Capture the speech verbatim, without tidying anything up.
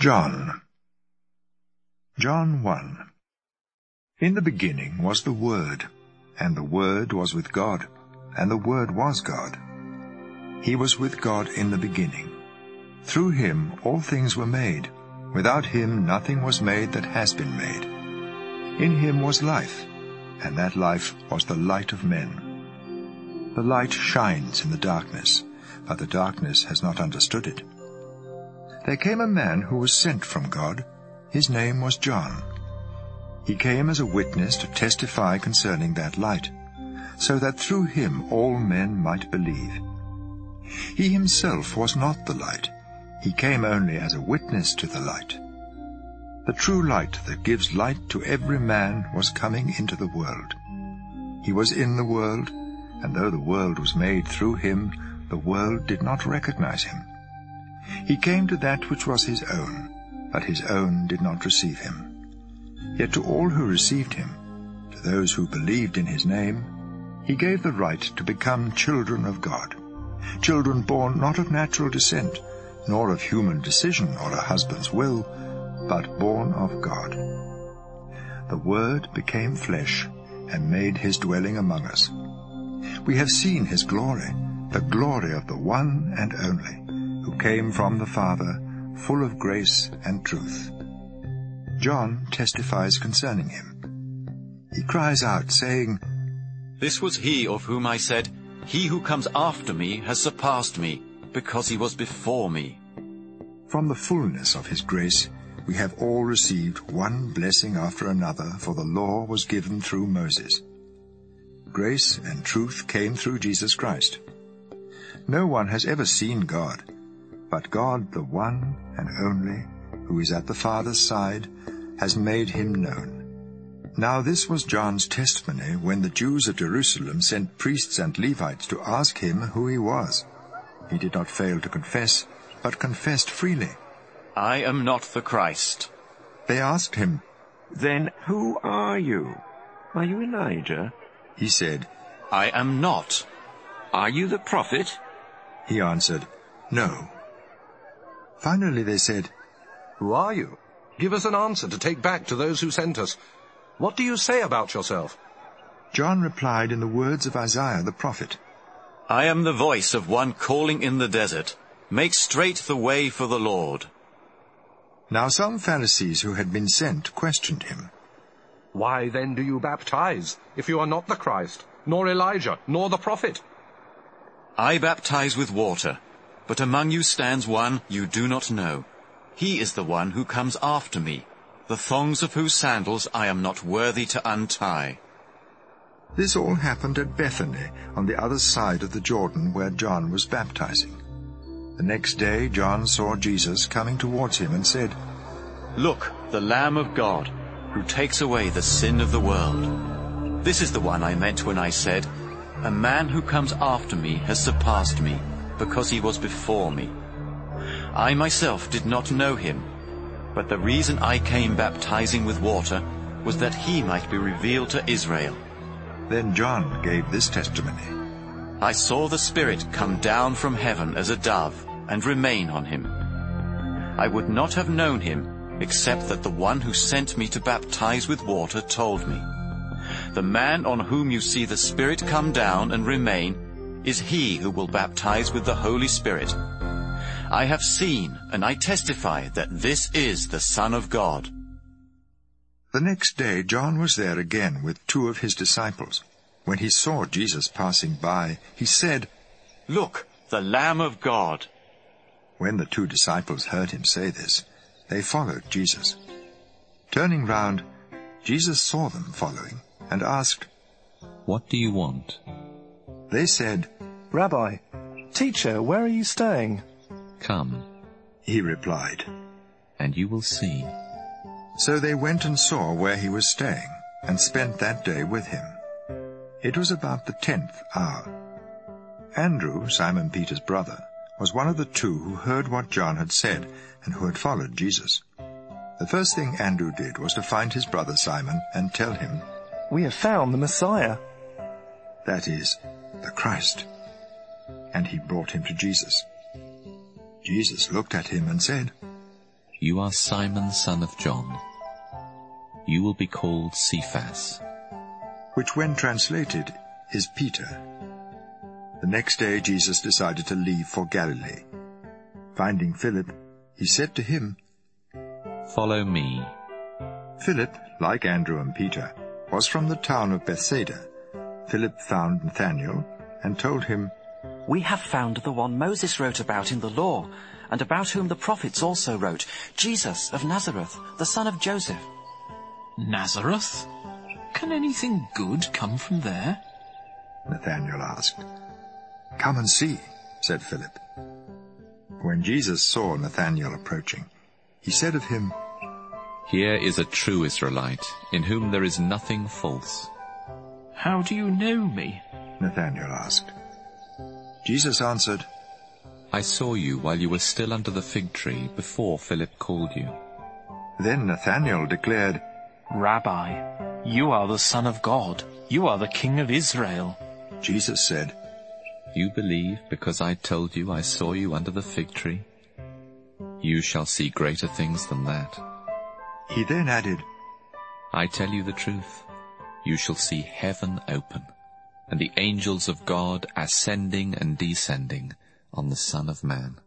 John. John one. In the beginning was the Word, and the Word was with God, and the Word was God. He was with God in the beginning. Through him all things were made. Without him nothing was made that has been made. In him was life, and that life was the light of men. The light shines in the darkness, but the darkness has not understood it. There came a man who was sent from God. His name was John. He came as a witness to testify concerning that light, so that through him all men might believe. He himself was not the light. He came only as a witness to the light. The true light that gives light to every man was coming into the world. He was in the world, and though the world was made through him, the world did not recognize him. He came to that which was his own, but his own did not receive him. Yet to all who received him, to those who believed in his name, he gave the right to become children of God, children born not of natural descent, nor of human decision or a husband's will, but born of God. The Word became flesh and made his dwelling among us. We have seen his glory, the glory of the one and only, who came from the Father, full of grace and truth. John testifies concerning him. He cries out, saying, "This was he of whom I said, 'He who comes after me has surpassed me, because he was before me.'" From the fullness of his grace we have all received one blessing after another, for the law was given through Moses. Grace and truth came through Jesus Christ. No one has ever seen God, but God, the one and only, who is at the Father's side, has made him known. Now this was John's testimony when the Jews at Jerusalem sent priests and Levites to ask him who he was. He did not fail to confess, but confessed freely. "I am not the Christ." They asked him, "Then who are you? Are you Elijah?" He said, "I am not." "Are you the prophet?" He answered, "No." Finally they said, "Who are you? Give us an answer to take back to those who sent us. What do you say about yourself?" John replied in the words of Isaiah the prophet, "I am the voice of one calling in the desert, 'Make straight the way for the Lord.'" Now some Pharisees who had been sent questioned him. "Why then do you baptize, if you are not the Christ, nor Elijah, nor the prophet?" "I baptize with water, but among you stands one you do not know. He is the one who comes after me, the thongs of whose sandals I am not worthy to untie." This all happened at Bethany, on the other side of the Jordan, where John was baptizing. The next day John saw Jesus coming towards him and said, "Look, the Lamb of God, who takes away the sin of the world. This is the one I meant when I said, 'A man who comes after me has surpassed me, because he was before me.' I myself did not know him, but the reason I came baptizing with water was that he might be revealed to Israel." Then John gave this testimony, "I saw the Spirit come down from heaven as a dove and remain on him. I would not have known him except that the one who sent me to baptize with water told me, 'The man on whom you see the Spirit come down and remain is he who will baptize with the Holy Spirit.' I have seen and I testify that this is the Son of God." The next day John was there again with two of his disciples. When he saw Jesus passing by, he said, "Look, the Lamb of God." When the two disciples heard him say this, they followed Jesus. Turning round, Jesus saw them following and asked, "What do you want?" They said, "Rabbi, teacher, where are you staying?" "Come," he replied, "and you will see." So they went and saw where he was staying, and spent that day with him. It was about the tenth hour. Andrew, Simon Peter's brother, was one of the two who heard what John had said and who had followed Jesus. The first thing Andrew did was to find his brother Simon and tell him, "We have found the Messiah." That is, the Christ. And he brought him to Jesus. Jesus looked at him and said, You are Simon, son of John. You will be called Cephas, which when translated is Peter. The next day Jesus decided to leave for Galilee. Finding Philip, he said to him, "Follow me." Philip, like Andrew and Peter, was from the town of Bethsaida. Philip found Nathanael and told him, "We have found the one Moses wrote about in the law, and about whom the prophets also wrote, Jesus of Nazareth, the son of Joseph." Nazareth? Can anything good come from there? Nathanael asked. "Come and see," said Philip. When Jesus saw Nathanael approaching, he said of him, "Here is a true Israelite, in whom there is nothing false." "How do you know me?" Nathanael asked. Jesus answered, "I saw you while you were still under the fig tree, before Philip called you." Then Nathanael declared, "Rabbi, you are the Son of God. You are the King of Israel." Jesus said, "You believe because I told you I saw you under the fig tree? You shall see greater things than that." He then added, "I tell you the truth. You shall see heaven open, and the angels of God ascending and descending on the Son of Man."